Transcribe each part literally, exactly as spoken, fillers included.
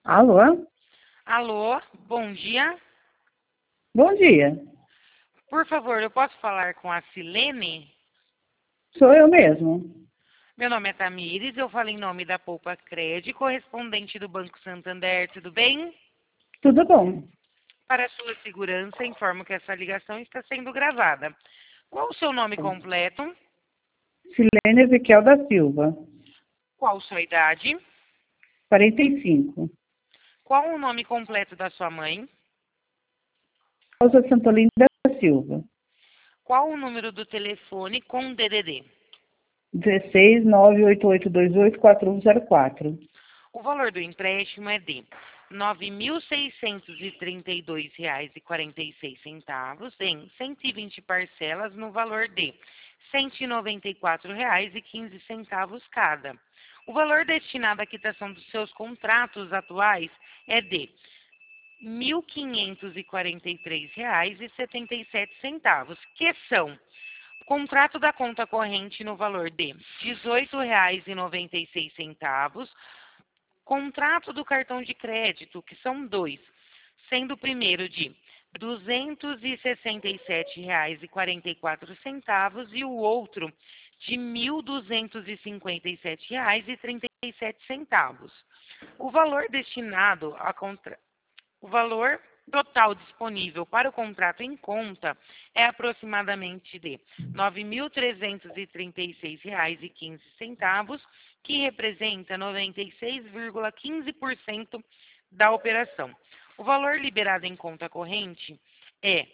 Alô? Alô, bom dia. Bom dia. Por favor, eu posso falar com a Silene? Sou eu mesmo. Meu nome é Tamires, eu falo em nome da Poupa Cred, correspondente do Banco Santander, tudo bem? Tudo bom? Para sua segurança, informo que essa ligação está sendo gravada. Qual o seu nome completo? Silene Ezequiel da Silva, Qual sua idade? quarenta e cinco. Qual o nome completo da sua mãe? Rosa Santolini da Silva, Qual o número do telefone com D D D? dezesseis nove oito oito dois oito quatro um zero quatro. O valor do empréstimo é de nove mil seiscentos e trinta e dois reais e quarenta e seis centavos em cento e vinte parcelas no valor de cento e noventa e quatro reais e quinze centavos cada. O valor destinado à quitação dos seus contratos atuais é de mil quinhentos e quarenta e três reais e setenta e sete centavos, que são contrato da conta corrente no valor de dezoito reais e noventa e seis centavos, contrato do cartão de crédito, que são dois, sendo o primeiro de duzentos e sessenta e sete reais e quarenta e quatro centavos e o outro de mil duzentos e cinquenta e sete reais e trinta e sete centavos. O valor destinado a contra... o valor total disponível para o contrato em conta é aproximadamente de nove mil trezentos e trinta e seis reais e quinze centavos, que representa noventa e seis vírgula quinze por cento da operação. O valor liberado em conta corrente é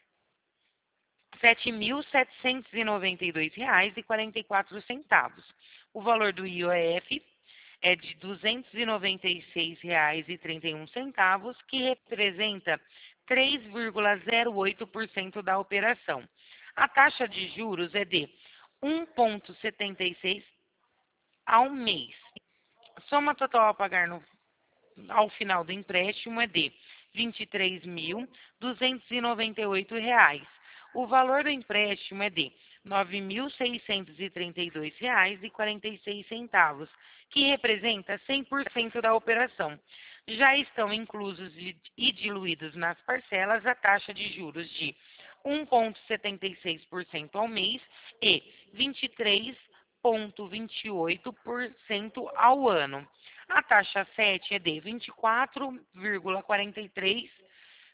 sete mil setecentos e noventa e dois reais e quarenta e quatro centavos. O valor do I O F é de duzentos e noventa e seis reais e trinta e um centavos, que representa três vírgula zero oito por cento da operação. A taxa de juros é de um vírgula setenta e seis ao mês. Soma total a pagar no, ao final do empréstimo é de vinte e três mil duzentos e noventa e oito reais. O valor do empréstimo é de nove mil seiscentos e trinta e dois reais e quarenta e seis centavos, que representa cem por cento da operação. Já estão inclusos e diluídos nas parcelas a taxa de juros de um vírgula setenta e seis por cento ao mês e vinte e três vírgula vinte e oito por cento ao ano. A taxa sete é de vinte e quatro vírgula quarenta e três por cento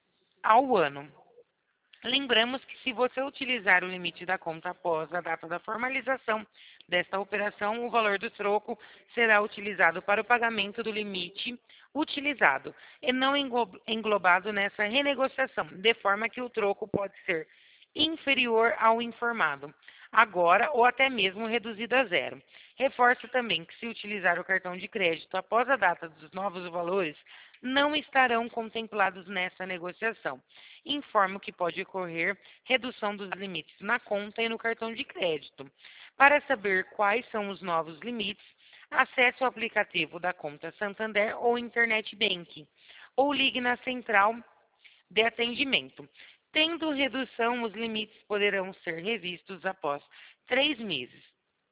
ao ano. Lembramos que se você utilizar o limite da conta após a data da formalização desta operação, o valor do troco será utilizado para o pagamento do limite utilizado e não englobado nessa renegociação, de forma que o troco pode ser inferior ao informado agora ou até mesmo reduzido a zero. Reforço também que se utilizar o cartão de crédito após a data dos novos valores, não estarão contemplados nessa negociação. Informo que pode ocorrer redução dos limites na conta e no cartão de crédito. Para saber quais são os novos limites, acesse o aplicativo da conta Santander ou Internet Banking, ou ligue na central de atendimento. Tendo redução, os limites poderão ser revistos após três meses.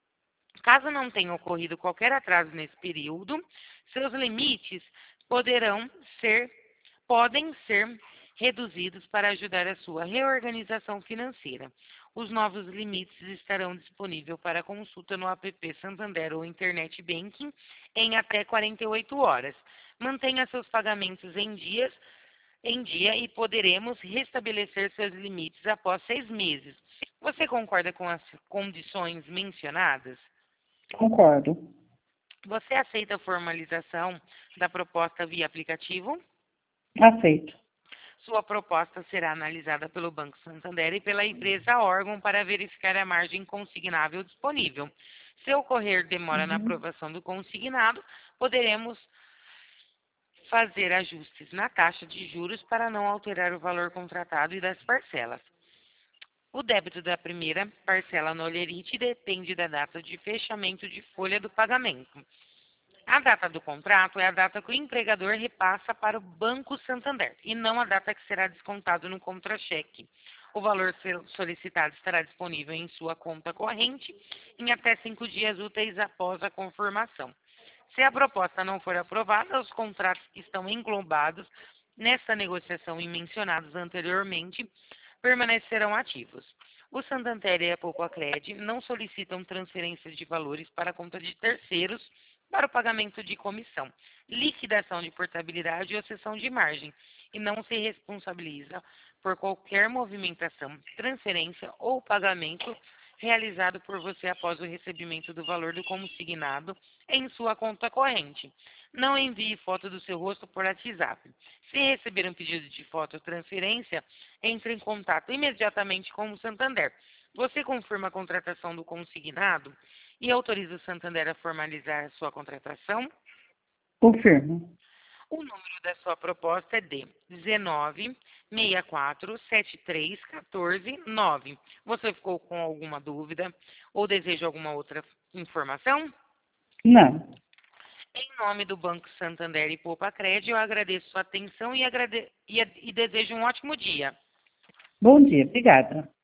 Caso não tenha ocorrido qualquer atraso nesse período, seus limites poderão ser, podem ser reduzidos para ajudar a sua reorganização financeira. Os novos limites estarão disponíveis para consulta no app Santander ou Internet Banking em até quarenta e oito horas. Mantenha seus pagamentos em dias em dia e poderemos restabelecer seus limites após seis meses. Você concorda com as condições mencionadas? Concordo. Você aceita a formalização da proposta via aplicativo? Aceito. Sua proposta será analisada pelo Banco Santander e pela empresa órgão para verificar a margem consignável disponível. Se ocorrer demora na Uhum. aprovação do consignado, poderemos fazer ajustes na taxa de juros para não alterar o valor contratado e das parcelas. O débito da primeira parcela no Olerite depende da data de fechamento de folha do pagamento. A data do contrato é a data que o empregador repassa para o Banco Santander e não a data que será descontado no contra-cheque. O valor solicitado estará disponível em sua conta corrente em até cinco dias úteis após a confirmação. Se a proposta não for aprovada, os contratos que estão englobados nesta negociação e mencionados anteriormente permanecerão ativos. O Santander e a Poupa-Cred não solicitam transferências de valores para a conta de terceiros para o pagamento de comissão, liquidação de portabilidade ou cessão de margem, e não se responsabiliza por qualquer movimentação, transferência ou pagamento realizado por você após o recebimento do valor do consignado em sua conta corrente. Não envie foto do seu rosto por WhatsApp. Se receber um pedido de foto ou transferência, entre em contato imediatamente com o Santander. Você confirma a contratação do consignado e autoriza o Santander a formalizar a sua contratação? Confirmo. O número da sua proposta é D dezenove, sessenta e quatro, setenta e três, quatorze, nove. Você ficou com alguma dúvida ou deseja alguma outra informação? Não. Em nome do Banco Santander e Poupa-Cred, eu agradeço sua atenção e, agrade... e, e desejo um ótimo dia. Bom dia, obrigada.